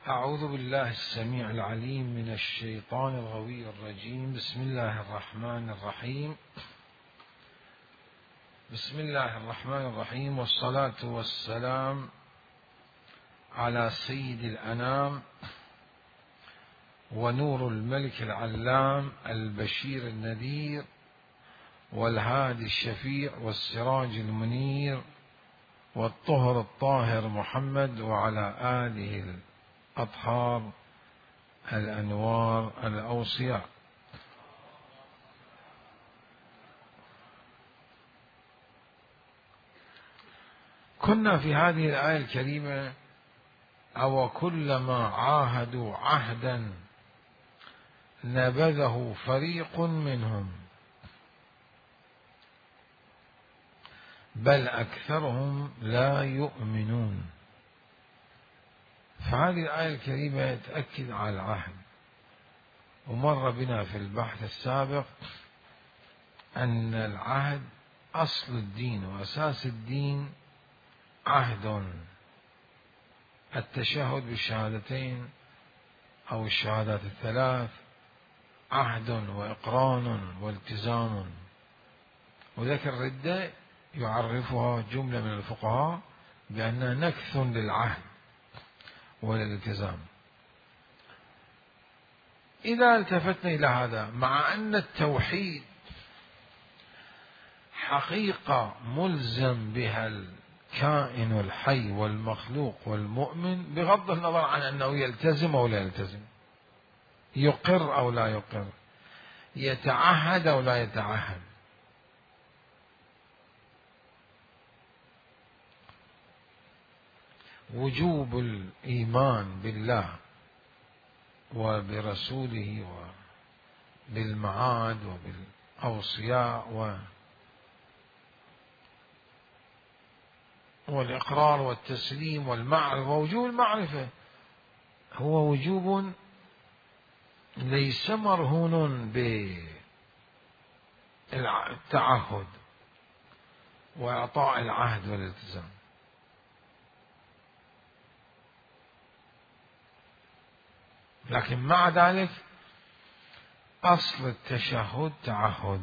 أعوذ بالله السميع العليم من الشيطان الغوي الرجيم. بسم الله الرحمن الرحيم. بسم الله الرحمن الرحيم، والصلاة والسلام على سيد الأنام ونور الملك العلام البشير النذير والهادي الشفيع والسراج المنير والطهر الطاهر محمد، وعلى آله الأطهار الأنوار الأوصياء. كنا في هذه الآية الكريمة: أو كلما عاهدوا عهدا نبذه فريق منهم بل أكثرهم لا يؤمنون. فهذه الآية الكريمة تأكد على العهد، ومر بنا في البحث السابق أن العهد أصل الدين وأساس الدين عهد، التشهد بالشهادتين أو الشهادات الثلاث عهد وإقران والتزام. وذكر الردة يعرفها جملة من الفقهاء بأنها نكث للعهد والالتزام. إذا التفتنا إلى هذا، مع أن التوحيد حقيقة ملزم بها الكائن الحي والمخلوق والمؤمن، بغض النظر عن أنه يلتزم أو لا يلتزم، يقر أو لا يقر، يتعهد أو لا يتعهد. وجوب الإيمان بالله وبرسوله وبالمعاد وبالأوصياء والإقرار والتسليم والمعرفة. ووجوب المعرفة هو وجوب ليس مرهون بالتعهد وإعطاء العهد والالتزام، لكن مع ذلك أصل التشهد تعهد.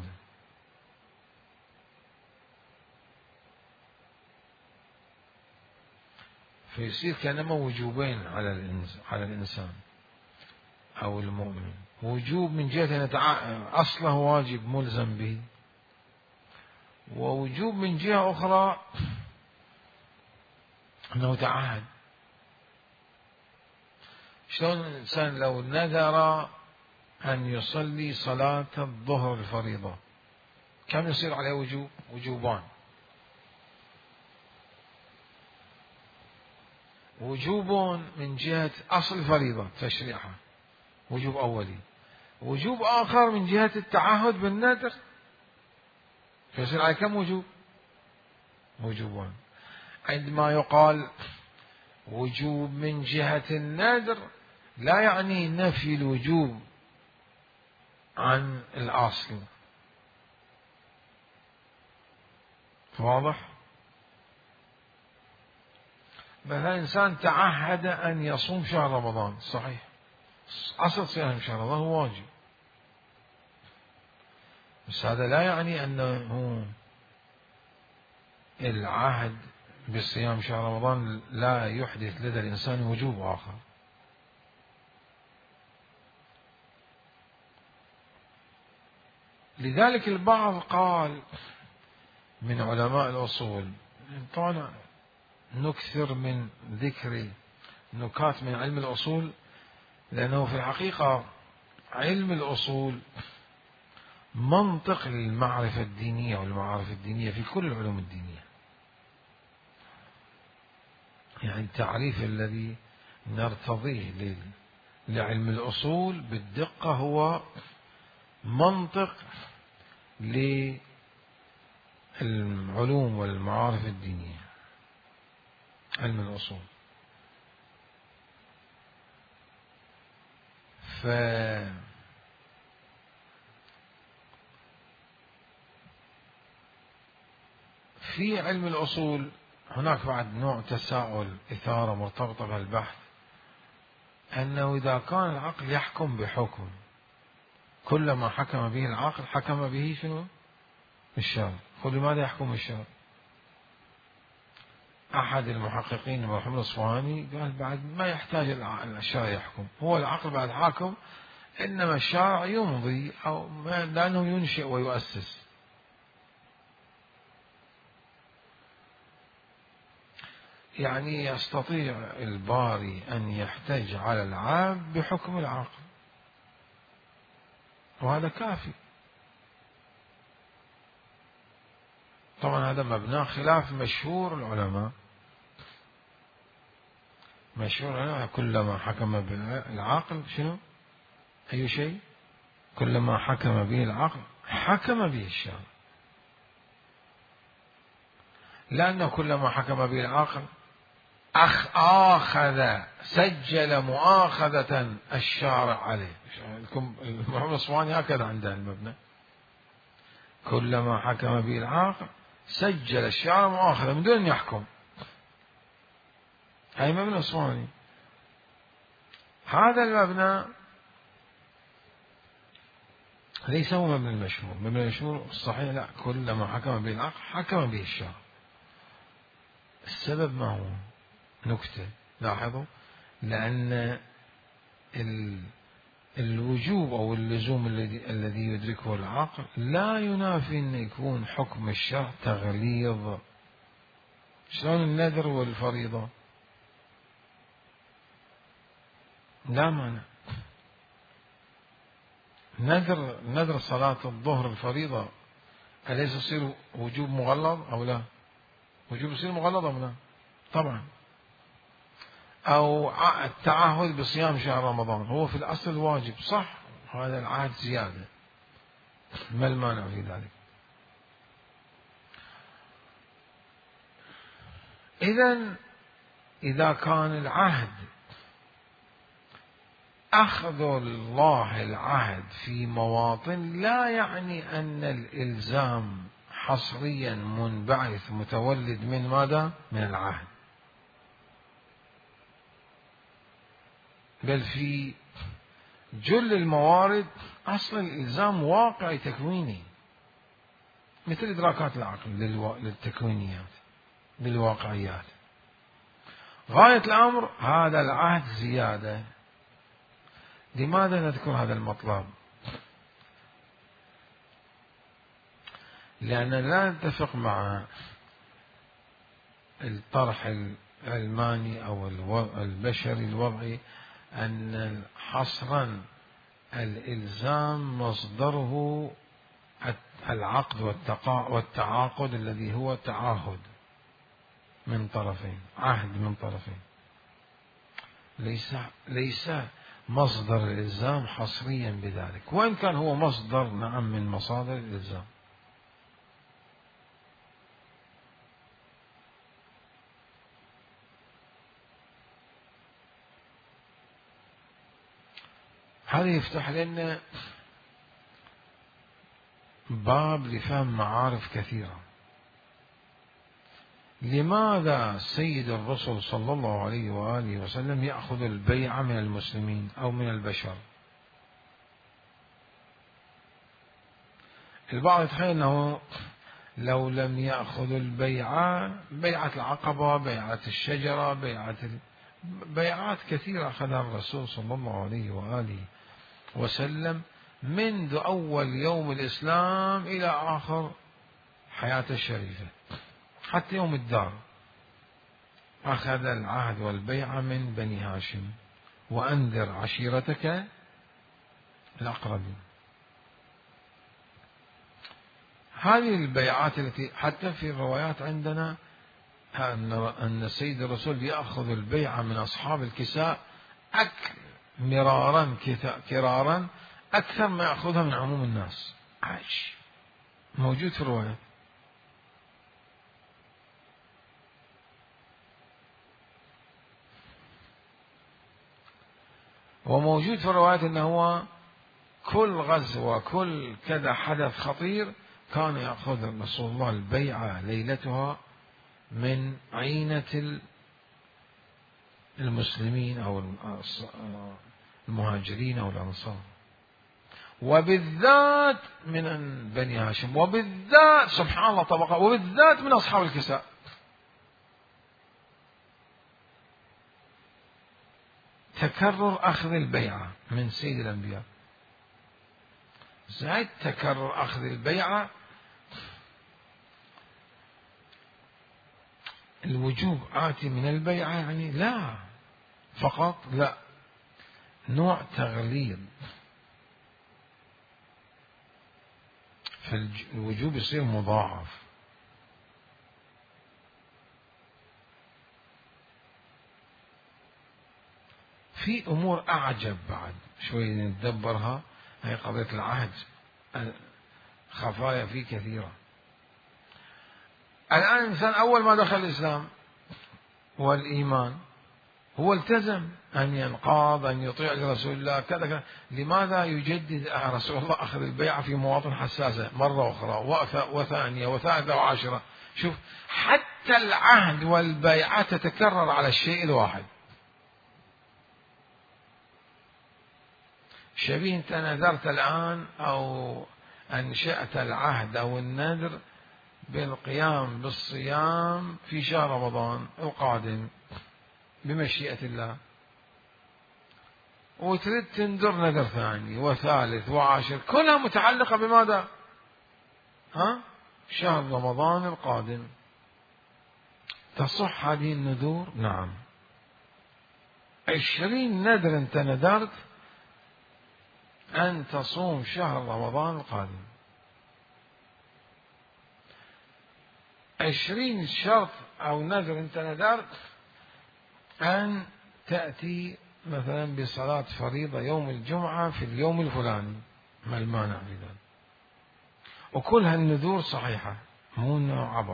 فيصير كأنما وجوبين على الإنسان أو المؤمن: وجوب من جهة أن أصله واجب ملزم به، ووجوب من جهة أخرى أنه تعهد. شلون الإنسان لو نذر أن يصلي صلاة الظهر الفريضة، كم يصير عليه وجوب؟ وجوبان: وجوب من جهة أصل الفريضة تشريعها، وجوب أولي، وجوب آخر من جهة التعهد بالنذر، فيصير عليه كم وجوب؟ وجوبان. عندما يقال وجوب من جهة النذر لا يعني نفي الوجوب عن الأصل. واضح؟ مثلا إنسان تعهد أن يصوم شهر رمضان، صحيح، أصل صيام شهر رمضان هو واجب، بس هذا لا يعني أنه العهد بصيام شهر رمضان لا يحدث لدى الإنسان وجوب آخر. لذلك البعض قال من علماء الأصول، طبعا نكثر من ذكر نكات من علم الأصول، لأنه في الحقيقة علم الأصول منطق للمعرفة الدينية والمعارف الدينية في كل العلوم الدينية. يعني التعريف الذي نرتضيه لعلم الأصول بالدقة هو منطق للعلوم والمعارف الدينية، علم الأصول. في علم الأصول هناك بعد نوع تساؤل، إثارة مرتبطة بهالبحث: أنه إذا كان العقل يحكم بحكم كلما حكم به العقل حكم به شنو؟ الشرع. فلماذا يحكم الشرع؟ أحد المحققين محمد الأصفهاني قال بعد ما يحتاج الشرع يحكم، هو العقل بعد حاكم، إنما الشرع يمضي أو لأنه ينشئ ويؤسس. يعني يستطيع الباري أن يحتج على العبد بحكم العقل، وهذا كافي. طبعا هذا مبنى خلاف مشهور العلماء، مشهور العلماء كلما حكم بالعقل شنو؟ أي شيء كلما حكم به العقل حكم به الشرع، لأنه كلما حكم به العقل آخذ سجل مؤاخذة الشارع عليه. محمد الأصفهاني هكذا عنده المبنى، كلما حكم به العقل سجل الشارع مؤاخذة من دون أن يحكم. هاي مبنى الأصفهاني. هذا المبنى ليس هو مبنى المشهور، مبنى المشهور الصحيح لا، كلما حكم به العقل حكم به الشارع. السبب ما هو؟ نكتة لاحظوا، لأن الوجوب أو اللزوم الذي يدركه العقل لا ينافي أن يكون حكم الشرع تغليظ. شلون النذر والفريضة؟ لا مانع. نذر صلاة الظهر الفريضة أليس يصير وجوب مغلظ أو لا؟ وجوب يصير مغلظ أو لا؟ طبعا. أو التعهد بصيام شهر رمضان هو في الأصل واجب، صح، هذا العهد زيادة، ما المانع في ذلك؟ إذا كان العهد أخذ الله العهد في مواطن لا يعني أن الإلزام حصريا منبعث متولد من ماذا؟ من العهد، بل في جل الموارد أصل الإلزام واقعي تكويني، مثل إدراكات العقل للتكوينيات بالواقعيات. غاية الأمر هذا العهد زيادة. لماذا نذكر هذا المطلب؟ لأننا لا نتفق مع الطرح العلماني أو البشري الوضعي أن حصرا الإلزام مصدره العقد والتعاقد الذي هو تعاهد من طرفين، عهد من طرفين. ليس مصدر الإلزام حصريا بذلك، وإن كان هو مصدر نعم من مصادر الإلزام. هذا يفتح لنا باب لفهم معارف كثيرة. لماذا سيد الرسل صلى الله عليه وآله وسلم يأخذ البيعة من المسلمين أو من البشر؟ البعض يتخيل أنه لو لم يأخذ البيعة، بيعة العقبة، بيعة الشجرة، بيعات كثيرة أخذها الرسول صلى الله عليه وآله وسلم منذ أول يوم الإسلام إلى آخر حياته الشريفة، حتى يوم الدار أخذ العهد والبيعة من بني هاشم، وأنذر عشيرتك الأقربين. هذه البيعات التي حتى في الروايات عندنا أن السيد الرسول يأخذ البيعة من أصحاب الكساء مرارا كرارا أكثر ما يأخذها من عموم الناس. عايش موجود في الروايات. وموجود في الروايات أنه هو كل غزوة كل كذا حدث خطير كان يأخذ رسول الله البيعة ليلتها من عينة المسلمين أو المهاجرين أو الأنصار، وبالذات من بني هاشم، وبالذات سبحان الله طبقة، وبالذات من أصحاب الكساء. تكرر أخذ البيعة من سيد الأنبياء، زائد تكرر أخذ البيعة. الوجوب آتي من البيعة يعني لا فقط، لا، نوع تغليظ، فالوجوب يصير مضاعف. في أمور أعجب بعد شوي نتدبرها، هي قضية العهد، خفايا فيه كثيرة. الآن الإنسان أول ما دخل الإسلام والإيمان هو التزم أن ينقاد، أن يطيع لرسول الله كذا كذا. لماذا يجدد رسول الله أخذ البيعة في مواطن حساسة مرة أخرى وثانية وثالثة وعاشرة؟ شوف، حتى العهد والبيعة تتكرر على الشيء الواحد. شبيه أنت نذرت الآن أو أنشأت العهد أو النذر بالقيام بالصيام في شهر رمضان القادم بمشيئة الله، وتريد تنذر نذر ثاني وثالث وعاشر، كلها متعلقة بماذا؟ شهر رمضان القادم. تصح هذه النذور؟ نعم. 20 نذر أنت نذرت أن تصوم شهر رمضان القادم، 20 شرط أو نذر أنت نذرت أن تأتي مثلا بصلاة فريضة يوم الجمعة في اليوم الفلاني، ما المانع في ذلك؟ وكل هالنذور صحيحة، مو إنه عبط.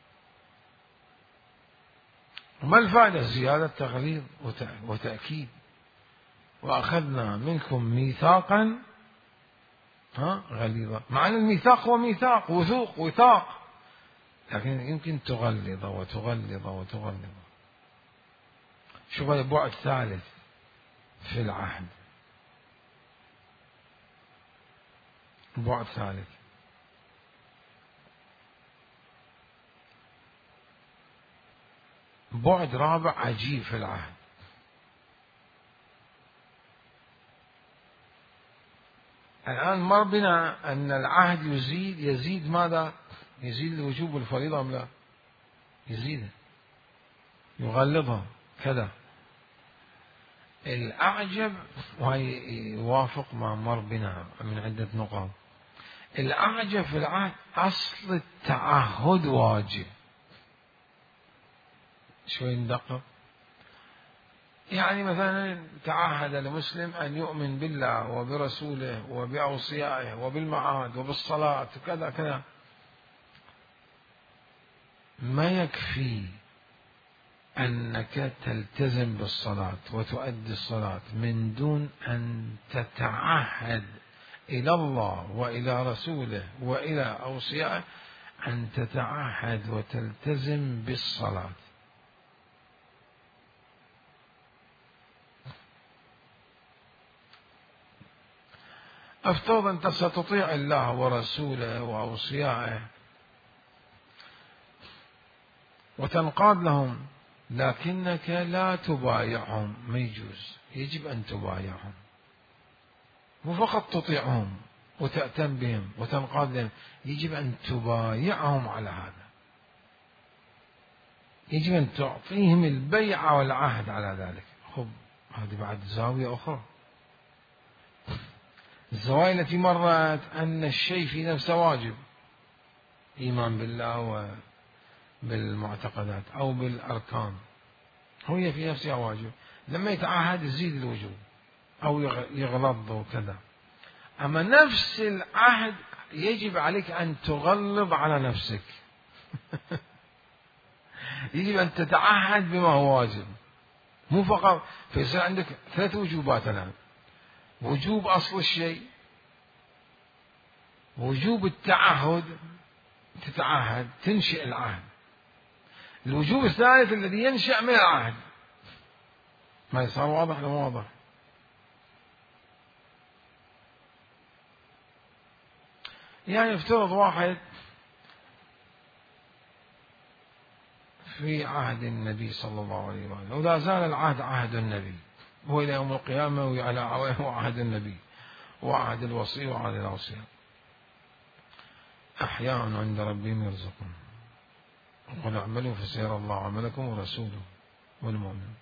وما الفائدة؟ زيادة تغليظ وتأكيد. وأخذنا منكم ميثاقا غليظا، مع أن الميثاق هو ميثاق وثاق، لكن يمكن تغلظ وتغلظ وتغلظ. شوف بعد ثالث في العهد، بعد ثالث، بعد رابع عجيب في العهد. الآن مر بنا أن العهد يزيد ماذا؟ يزيد الوجوب والفريضة أم لا؟ يزيد، يغلظها كذا. الأعجب، وهي يوافق ما مر بنا من عدة نقاط، الأعجب في العهد أصل التعهد واجب. شوي ندقق. يعني مثلا تعهد المسلم أن يؤمن بالله وبرسوله وبأوصيائه وبالمعاد وبالصلاة وكذا كذا. ما يكفي أنك تلتزم بالصلاة وتؤدي الصلاة من دون أن تتعهد إلى الله وإلى رسوله وإلى أوصيائه أن تتعهد وتلتزم بالصلاة. افترض أنت ستطيع الله ورسوله وأوصيائه وتنقاد لهم، لكنك لا تبايعهم، ما يجوز، يجب أن تبايعهم، مو فقط تطيعهم وتأتم بهم وتنقاد لهم، يجب أن تبايعهم على هذا، يجب أن تعطيهم البيعة والعهد على ذلك. خب هذه بعد زاوية أخرى. الزوايا التي مرت أن الشيء في نفسه واجب، إيمان بالله وبالمعتقدات أو بالأركان، هي في نفسها واجب، لما يتعهد يزيد الوجوب أو يغلظ وكذا. أما نفس العهد يجب عليك أن تغلظ على نفسك يجب أن تتعهد بما هو واجب، مو فقط. فيصير عندك 3 وجوبات الآن: وجوب أصل الشيء، وجوب التعهد، تتعهد تنشئ العهد، الوجوب الثالث الذي ينشأ من العهد. ما يصير واضح ولا مو واضح؟ يعني افترض واحد في عهد النبي صلى الله عليه وسلم، ولا زال العهد عهد النبي، هو إلى يوم القيامة وعلى عهد النبي وعهد الوصي وعهد الأوصياء، أحياء عند ربهم يرزقون، وقل اعملوا فسيرى الله عملكم ورسوله والمؤمنون.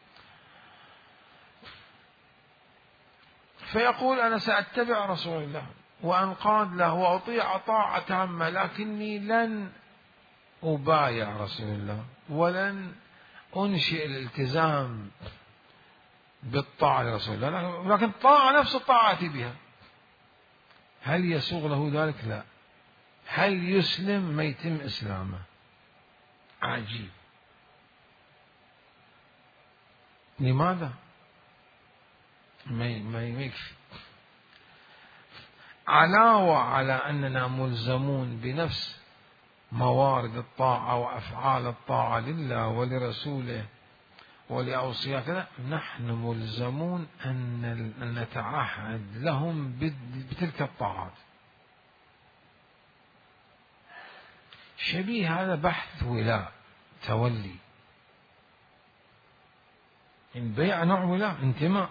فيقول أنا سأتبع رسول الله وأنقاد له وأطيع طاعة تامة، لكني لن أبايع رسول الله ولن أنشئ الالتزام بالطاعة لرسول الله، لكن الطاعة نفس الطاعة بها. هل يسوغ له ذلك؟ لا. هل يسلم؟ ما يتم إسلامه. عجيب. لماذا؟ ما يكفي. علاوة على أننا ملزمون بنفس موارد الطاعة وأفعال الطاعة لله ولرسوله ولأوصياء كذا، نحن ملزمون أن نتعهد لهم بتلك الطاعات. شبيه هذا بحث ولاء، تولي. البيع نوع ولاء، انتماء.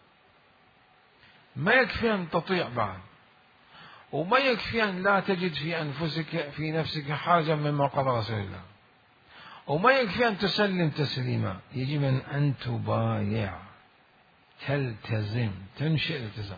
ما يكفي أن تطيع بعد، وما يكفي أن لا تجد في نفسك حاجة مما قضى رسول الله، وما يكفي أن تسلم تسليما، يجب أن تبايع، تلتزم، تنشئ الالتزام.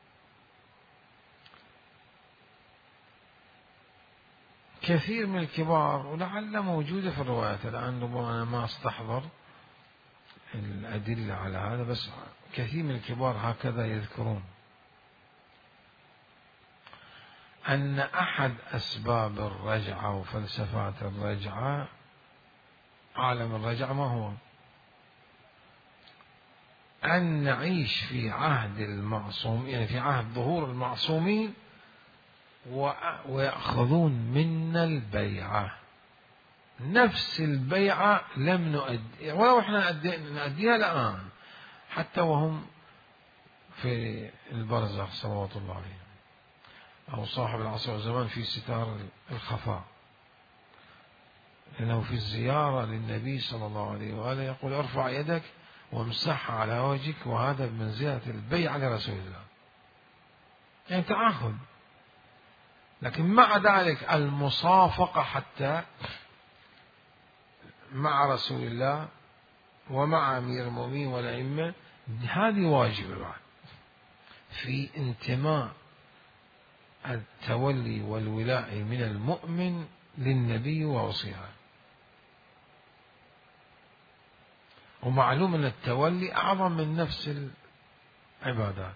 كثير من الكبار، ولعل موجودة في الروايات الآن، ربما أنا ما أستحضر الأدلة على هذا، بس كثير من الكبار هكذا يذكرون أن أحد أسباب الرجعة وفلسفات الرجعة، عالم الرجعة ما هو؟ أن نعيش في عهد المعصوم، يعني في عهد ظهور المعصومين، ويأخذون منا البيعة، نفس البيعة لم نؤدي، ولو احنا نؤديها الآن حتى وهم في البرزخ صلوات الله عليه، أو صاحب العصر والزمان في ستار الخفاء، لأنه في الزيارة للنبي صلى الله عليه وآله يقول ارفع يدك وامسحها على وجهك، وهذا بمنزلة البيعة لرسول الله، يعني تعهد. لكن مع ذلك المصافقة حتى مع رسول الله ومع أمير المؤمنين والأئمة، هذه واجب بعد في انتماء التولي والولاء من المؤمن للنبي ووصيه. ومعلوم أن التولي أعظم من نفس العبادات.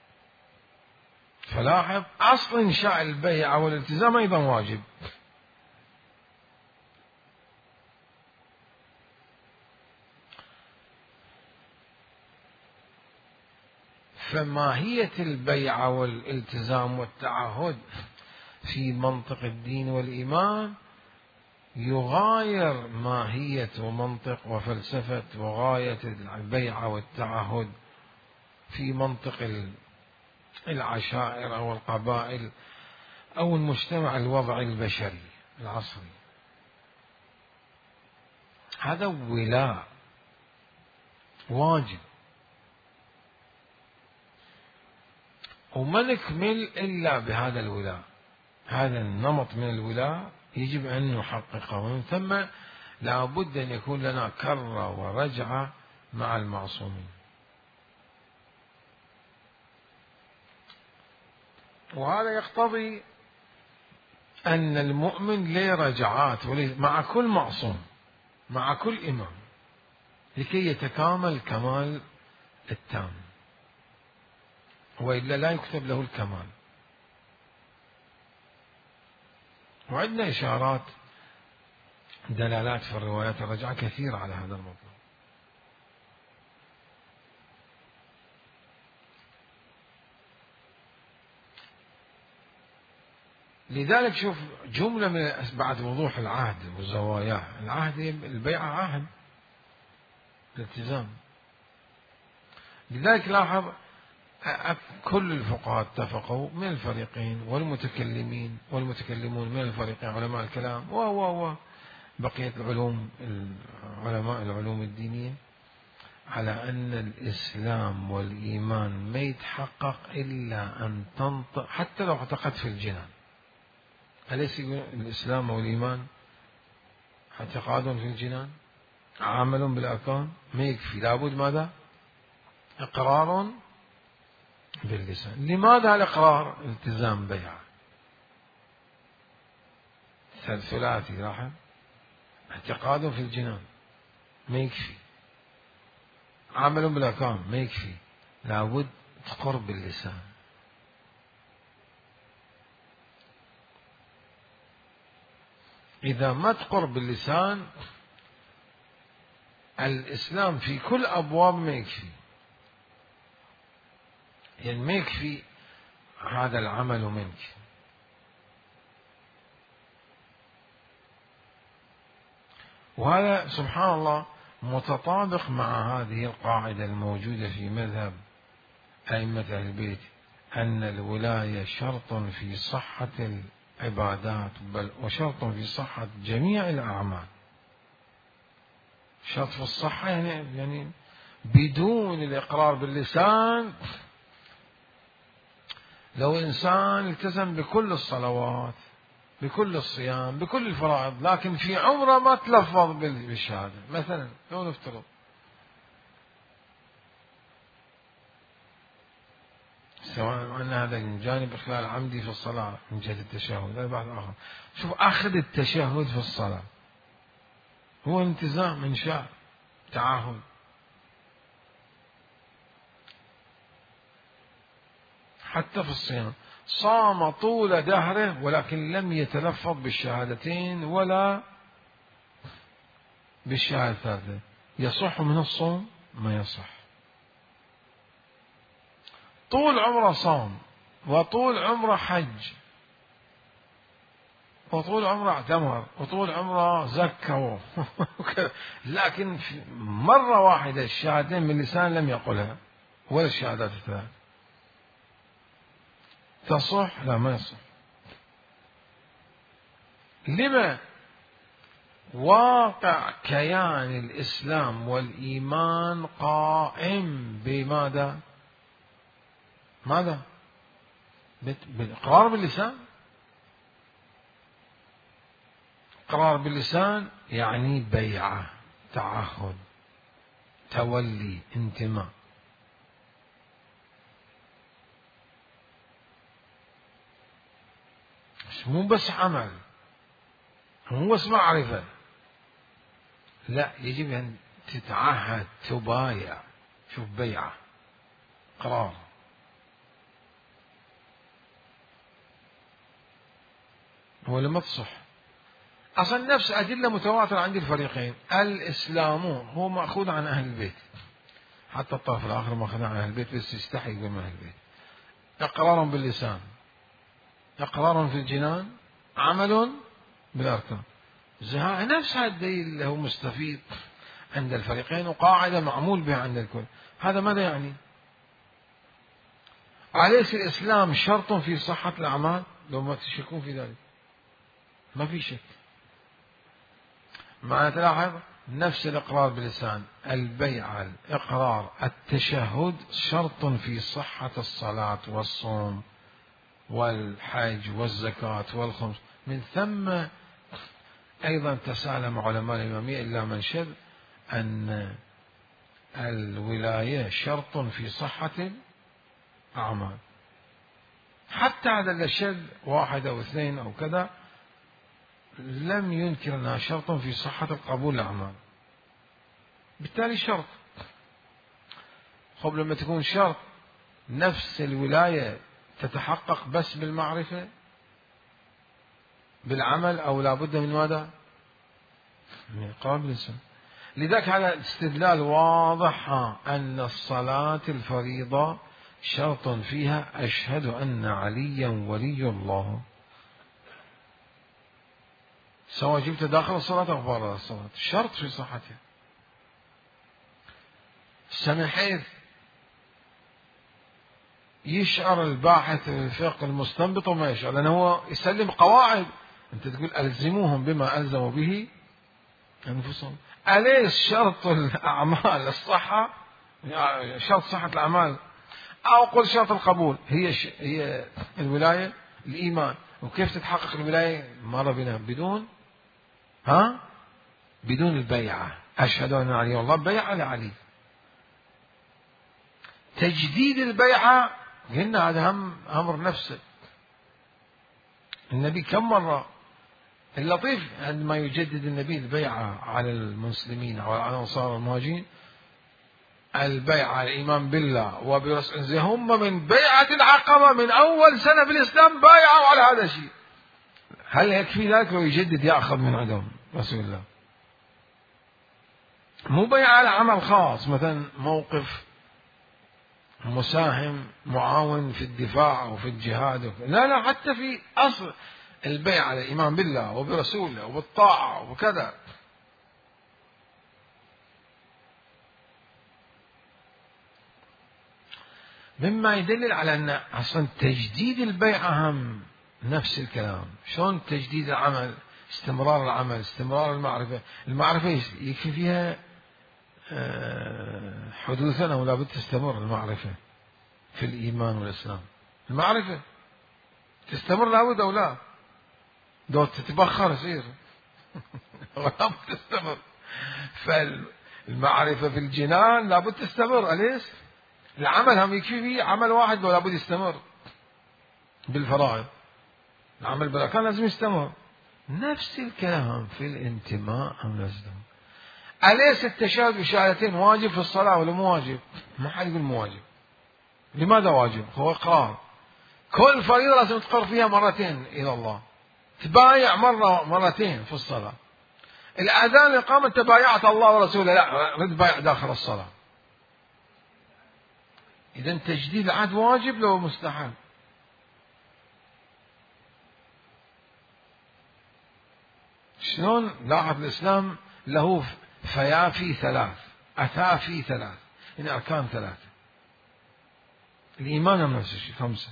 فلاحظ أصل إنشاء البيعة والالتزام أيضا واجب. فماهية البيعة والالتزام والتعهد في منطق الدين والإيمان يغاير ماهية ومنطق وفلسفة وغاية البيعة والتعهد في منطق العشائر أو القبائل أو المجتمع الوضعي البشري العصري. هذا ولاء واجب، وما نكمل إلا بهذا الولاء. هذا النمط من الولاء يجب أن نحققه، ومن ثم لا بد أن يكون لنا كرة ورجعة مع المعصومين. وهذا يقتضي أن المؤمن له رجعات مع كل معصوم، مع كل إمام، لكي يتكامل كمال التام، وإلا لا يكتب له الكمال. وعندنا إشارات دلالات في الروايات الرجعة كثيرة على هذا المطلب. لذلك شوف جملة من بعد وضوح العهد وزواياه. العهد البيعة عهد الالتزام، لذلك لاحظ كل الفقهاء اتفقوا من الفريقين، والمتكلمون من الفريقين، علماء الكلام بقية العلوم، علماء العلوم الدينية، على أن الإسلام والإيمان ما يتحقق إلا أن تنطق، حتى لو اعتقدت في الجنان. أليس يقول الإسلام والإيمان اعتقاد في الجنان، عمل بالأركان، ما يكفي، لابد ماذا؟ إقرار باللسان. لماذا الإقرار؟ التزام بيعة، ثلاثي، لاحظ، اعتقاد في الجنان ما يكفي، عمل بالأركان ما يكفي، لابد تقر باللسان. إذا ما تقر باللسان، الإسلام في كل أبواب ما يكفي، يعني ما يكفي هذا العمل منك. وهذا سبحان الله متطابق مع هذه القاعدة الموجودة في مذهب أئمة أهل البيت، أن الولاية شرط في صحة العبادات، بل وشرط في صحة جميع الأعمال. شرط في الصحة يعني بدون الإقرار باللسان، لو إنسان التزم بكل الصلوات، بكل الصيام، بكل الفرائض، لكن في عمره ما تلفظ بالشهادة مثلا، لو نفترض، سواء أن هذا من جانب إخلال عمدي في الصلاة من جهة التشهد، هذا بعد آخر. شوف، أخذ التشهد في الصلاة هو التزام، إنشاء، تعهد. حتى في الصيام صام طول دهره ولكن لم يتلفظ بالشهادتين ولا بالشهادة الثالثة، يصح من الصوم؟ ما يصح. طول عمره صام، وطول عمره حج، وطول عمره اعتمر، وطول عمره زكى لكن مرة واحدة الشهادتين من اللسان لم يقلها ولا الشهادات الثلاث، تصح؟ لا، ما يصح. لما؟ واقع كيان الإسلام والإيمان قائم بماذا؟ بالإقرار باللسان. إقرار باللسان يعني بيعة، تعهد، تولي، انتماء. مو بس عمل، مو بس معرفة، لا، يجب أن تتعهد، تبايع. شوف، بيعة، قرار. ولا ما تصح أصلا. نفس أدلة متواترة عند الفريقين. الإسلام هو مأخوذ عن أهل البيت، حتى الطرف الآخر مأخوذ عن أهل البيت، بس يستحي يقول من أهل البيت. إقرار باللسان، إقرار في الجنان، عمل بالأركان. نفس هذا الدليل اللي هو مستفيد عند الفريقين، وقاعدة معمول بها عند الكل. هذا ماذا يعني؟ أليس الإسلام شرط في صحة الأعمال؟ لو ما تشكون في ذلك، ما في شك. معنى تلاحظ نفس الإقرار باللسان، البيعة، الإقرار، التشهد شرط في صحة الصلاة والصوم والحج والزكاة والخمس. من ثم أيضا تسالم علماء الإمامية إلا من شذ أن الولاية شرط في صحة الأعمال. حتى هذا الشذ واحد أو اثنين أو كذا لم ينكر أنها شرط في صحة القبول الأعمال، بالتالي شرط. خب لما تكون شرط، نفس الولاية تتحقق بس بالمعرفة بالعمل، أو لا بد من ماذا؟ من إقرار باللسان. لذلك هذا استدلال واضح أن الصلاة الفريضة شرط فيها أشهد أن عليا ولي الله، سواء جبت داخل الصلاة أو برا الصلاة، شرط في صحتها. من حيث يشعر الباحث في الفقه المستنبط وما يشعر، لأنه هو يسلم قواعد. أنت تقول ألزموهم بما ألزموا به أنفسهم. أليس شرط الأعمال الصحة؟ شرط صحة الأعمال، أو قل شرط القبول هي الولاية الإيمان. وكيف تتحقق الولاية؟ مر بنا بدون البيعة. أشهد أن علي الله، بيعة لعلي. تجديد البيعة قلنا هذا أمر نفسه. النبي كم مرة اللطيف عندما يجدد النبي البيعة على المسلمين أو على الأنصار والمهاجرين، البيعة الإيمان بالله وبرسوله، هم من بيعة العقبة من أول سنة في الإسلام بايعوا على هذا الشيء. هل يكفي ذلك لو يجدد يأخذ من عندهم رسول الله؟ مو بيعة على عمل خاص، مثلا موقف مساهم معاون في الدفاع أو في الجهاد، لا حتى في أصل البيعة على الإيمان بالله وبرسوله وبالطاعة وكذا. مما يدلل على أن أصلا تجديد البيعة هم نفس الكلام. شلون تجديد العمل؟ استمرار العمل، استمرار المعرفة يكفي فيها حدوثا أو لابد تستمر المعرفة في الإيمان والإسلام. المعرفة تستمر لابد أو لا؟ دو تتبخر يصير ولا تستمر. فالمعرفة في الجنان لابد تستمر. أليس العمل هم يكفي فيه عمل واحد ولا بد يستمر؟ بالفرائض العمل بالأركان لازم يستمر. نفس الكلام في الانتماء هم لازم. أليس التشهد بشهادتين واجب في الصلاة ولا مو واجب؟ ما حد يقول مو واجب. لماذا واجب؟ هو إقرار. كل فريضة لازم تقر فيها مرتين إلى الله، تبايع مرتين في الصلاة. الأذان الإقامة تبايعت الله ورسوله، لا رد بايع داخل الصلاة. إذن تجديد العهد واجب لو مستحب. شلون؟ لاحظ الإسلام له فيافي ثلاث، أثافي ثلاث، إن أركان ثلاثة. الإيمان نفس الشيء 5.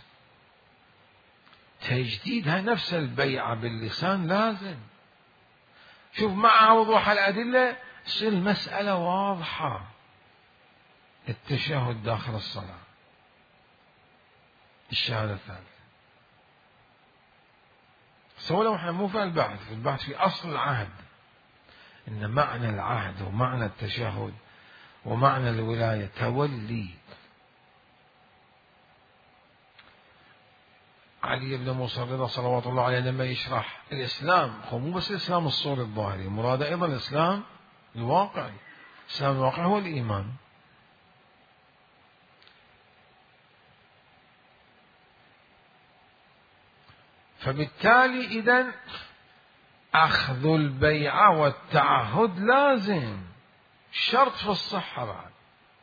تجديدها نفس البيعة باللسان لازم. شوف مع وضوح الأدلة تصير المسألة واضحة. التشهد داخل الصلاة، الشهادة الثالثة. سوى لو احنا مو في البحث، في البحث في أصل العهد، إن معنى العهد ومعنى التشهد ومعنى الولاية تولي. علي بن موسى الرضا صلوات الله عليه لما يشرح الإسلام، هو مو بس الإسلام الصوري الظاهري، مراد أيضا الإسلام الواقعي. الإسلام الواقعي هو الإيمان. فبالتالي إذن أخذ البيعة والتعهد لازم، شرط في الصحة بعد.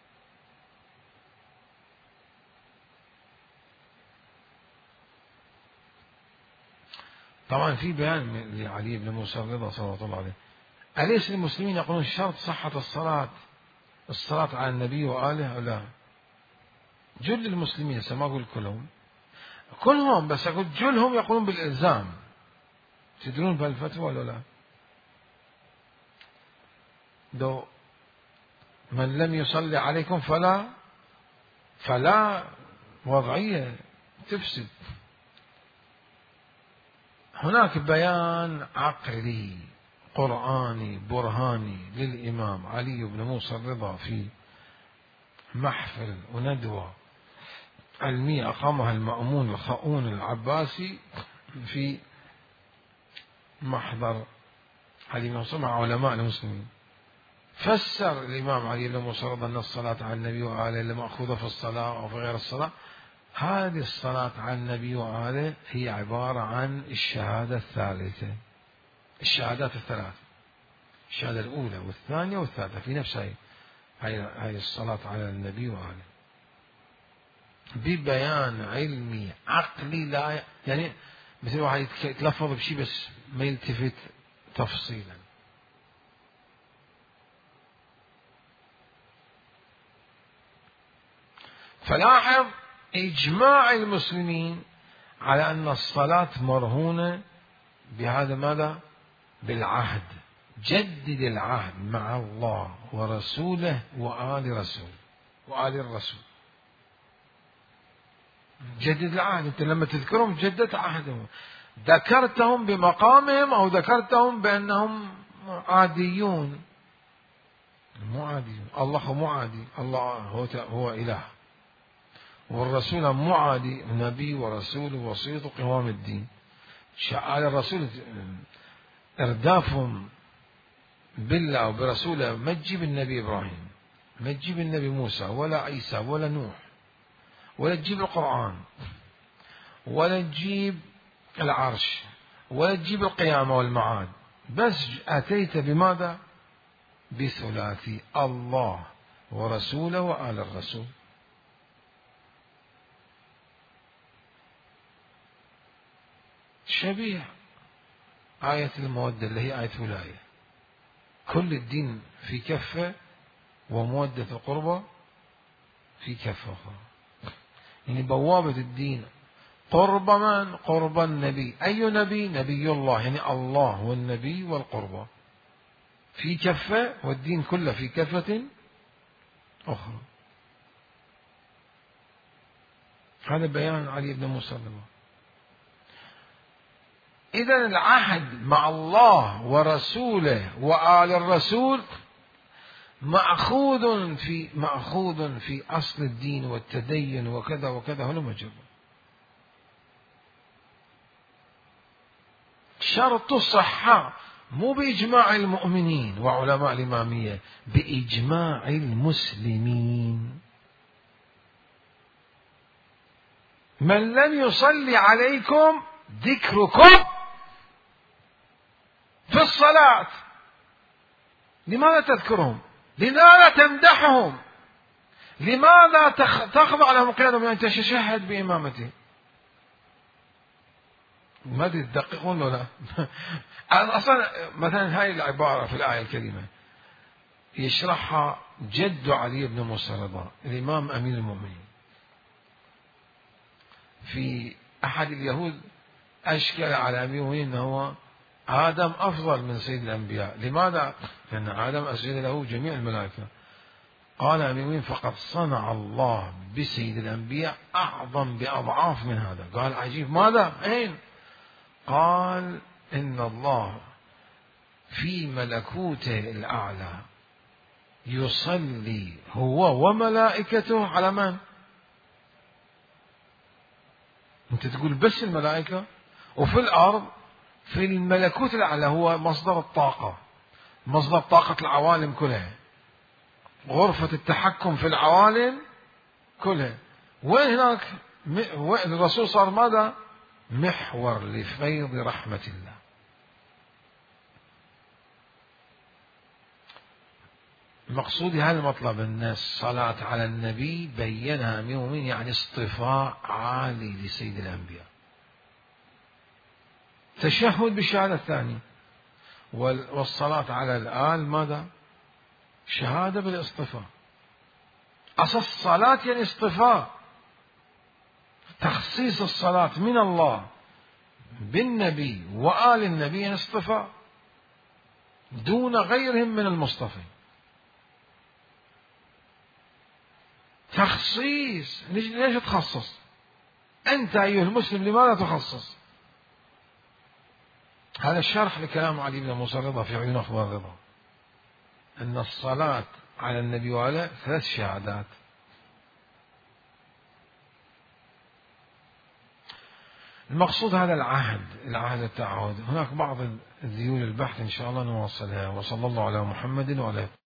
طبعا في بيان لعلي بن موسى الرضا صلى الله عليه، أليس المسلمين يقولون شرط صحة الصلاة على النبي وآله أو لا؟ جل المسلمين، ما أقول كلهم بس أقول جلهم يقولون بالإلزام. تدرون بهالفتوى ولا لا؟ دو من لم يصلي عليكم فلا وضعية تفسد. هناك بيان عقلي قرآني برهاني للإمام علي بن موسى الرضا في محفل وندوة علمية أقامها المأمون الخؤون العباسي في محضر علي بن موسى مع علماء المسلمين. فسر الإمام علي بن موسى الرضا أن الصلاة على النبي وآله المأخوذة في الصلاة أو في غير الصلاة، هذه الصلاة على النبي وآله هي عبارة عن الشهادة الثالثة، الشهادات الثلاث، الشهادة الأولى والثانية والثالثة في نفس هاي الصلاة على النبي وآله، ببيان علمي عقلي. لا يعني مثل واحد يتلفظ بشيء بس ما يلتفت تفصيلا. فلاحظ إجماع المسلمين على أن الصلاة مرهونة بهذا ماذا؟ بالعهد. جدد العهد مع الله ورسوله وآل الرسول. جدد العهد. أنت لما تذكرهم جددت عهدهم، ذكرتهم بمقامهم أو ذكرتهم بأنهم عاديون. مو عاديون، الله مو عادي، الله هو إله، والرسول مو عادي، نبي ورسول ووسيط قوام الدين. شعار الرسول إردافهم بالله وبرسوله. ما تجيب النبي إبراهيم، ما تجيب النبي موسى ولا عيسى ولا نوح، ولا تجيب القرآن، ولا تجيب العرش، ولا تجيب القيامة والمعاد، بس أتيت بماذا؟ بثلاثي: الله ورسوله وآل الرسول. شبيه آية المودة اللي هي آية ولاية. كل الدين في كفة، ومودة القربى في كفة أخرى. يعني بوابة الدين قرب من؟ قرب النبي. أي نبي؟ نبي الله، يعني الله والنبي والقربى في كفة، والدين كله في كفة أخرى. هذا بيان علي بن موسى الله. إذن العهد مع الله ورسوله وآل الرسول مأخوذ في أصل الدين والتدين وكذا وكذا. هنا مجرد شرط الصحة، مو بإجماع المؤمنين وعلماء الإمامية، بإجماع المسلمين. من لم يصلي عليكم ذكركم في الصلاة. لماذا تذكرهم؟ لماذا تمدحهم؟ لماذا تخضع لهم قيادهم أن تشهد بإمامته؟ ما تدققون ولا أصلا مثلا هاي العبارة في الآية الكريمة يشرحها جد علي بن موسى رضا الإمام أمير المؤمنين. في أحد اليهود أشكل على أمير المؤمنين أنه آدم أفضل من سيد الأنبياء. لماذا؟ لأن آدم أسجد له جميع الملائكة. قال أمير المؤمنين: فقد صنع الله بسيد الأنبياء أعظم بأضعاف من هذا. قال: عجيب، ماذا؟ أين؟ قال: إن الله في ملكوته الأعلى يصلي هو وملائكته على من؟ أنت تقول بس الملائكة، وفي الأرض في الملكوت الأعلى هو مصدر الطاقة، مصدر طاقة العوالم كلها، غرفة التحكم في العوالم كلها. وين هناك الرسول صار ماذا؟ محور لفيض رحمة الله. المقصود هذا المطلب، أن الصلاة على النبي بينها أمير المؤمنين يعني اصطفاء عالي لسيد الأنبياء. تشهد بالشهادة الثانية، والصلاة على الآل ماذا؟ شهادة بالاصطفاء. أصل الصلاة يعني اصطفاء، تخصيص الصلاة من الله بالنبي وآل النبي يعني اصطفاء دون غيرهم من المصطفى. تخصيص. ليش تخصص أنت أيها المسلم؟ لماذا تخصص؟ هذا الشرح لكلام علي بن موسى رضا في عيون أخبار رضا، أن الصلاة على النبي وعلى 3 شهادات. المقصود هذا العهد التعهد. هناك بعض الذيول البحث إن شاء الله نواصلها. وصلى الله على محمد وعلى